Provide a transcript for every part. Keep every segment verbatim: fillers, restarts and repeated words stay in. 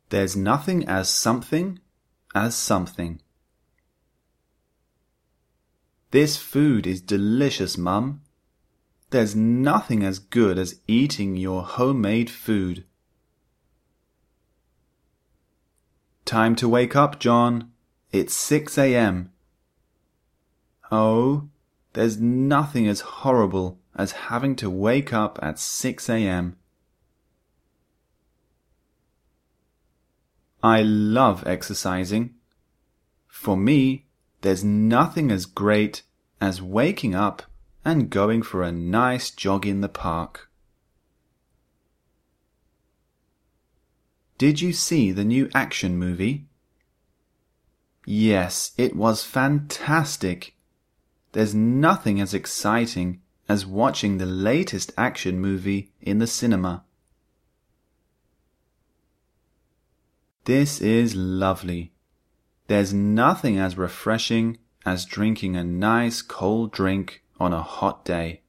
There's nothing as something as something. This food is delicious, Mum. There's nothing as good as eating your homemade food. Time to wake up, John. It's six a m Oh, there's nothing as horrible as having to wake up at six a m I love exercising. For me, there's nothing as great as waking up and going for a nice jog in the park. Did you see the new action movie? Yes, it was fantastic. There's nothing as exciting as watching the latest action movie in the cinema. This is lovely. There's nothing as refreshing as drinking a nice cold drink on a hot day.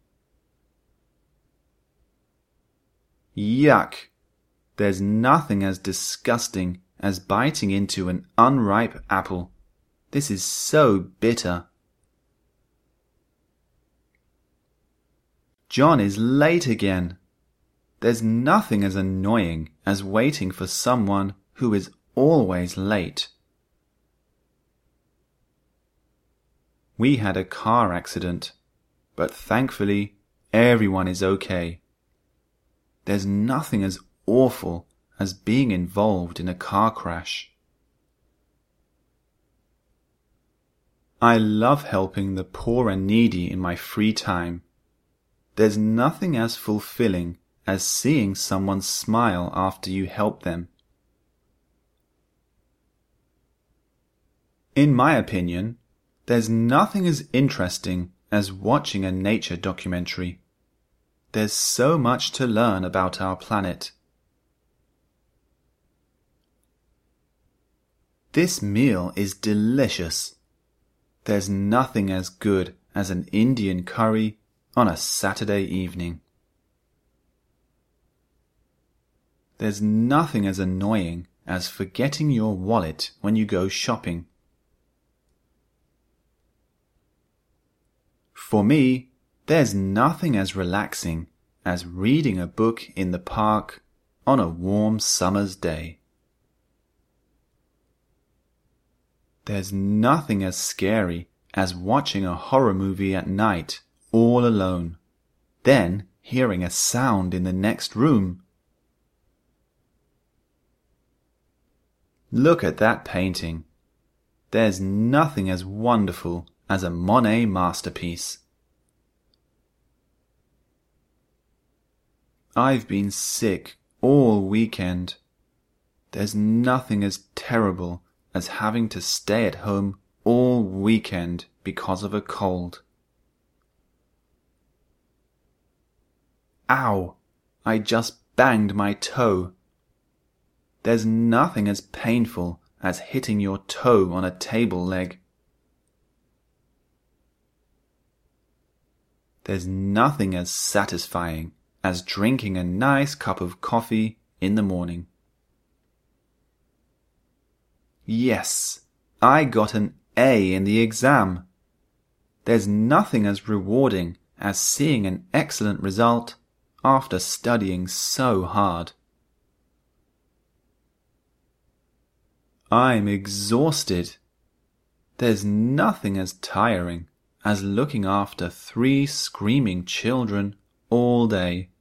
Yuck! There's nothing as disgusting as biting into an unripe apple. This is so bitter. John is late again. There's nothing as annoying as waiting for someone who is always late. We had a car accident, but thankfully everyone is okay. There's nothing as awful as being involved in a car crash. I love helping the poor and needy in my free time. There's nothing as fulfilling as seeing someone smile after you help them. In my opinion, there's nothing as interesting as watching a nature documentary. There's so much to learn about our planet. This meal is delicious. There's nothing as good as an Indian curry on a Saturday evening. There's nothing as annoying as forgetting your wallet when you go shopping. For me, there's nothing as relaxing as reading a book in the park on a warm summer's day. There's nothing as scary as watching a horror movie at night all alone, then hearing a sound in the next room. Look at that painting. There's nothing as wonderful as a Monet masterpiece. I've been sick all weekend. There's nothing as terrible as having to stay at home all weekend because of a cold. Ow! I just banged my toe. There's nothing as painful as hitting your toe on a table leg. There's nothing as satisfying as drinking a nice cup of coffee in the morning. Yes, I got an A in the exam. There's nothing as rewarding as seeing an excellent result after studying so hard. I'm exhausted. There's nothing as tiring as looking after three screaming children all day.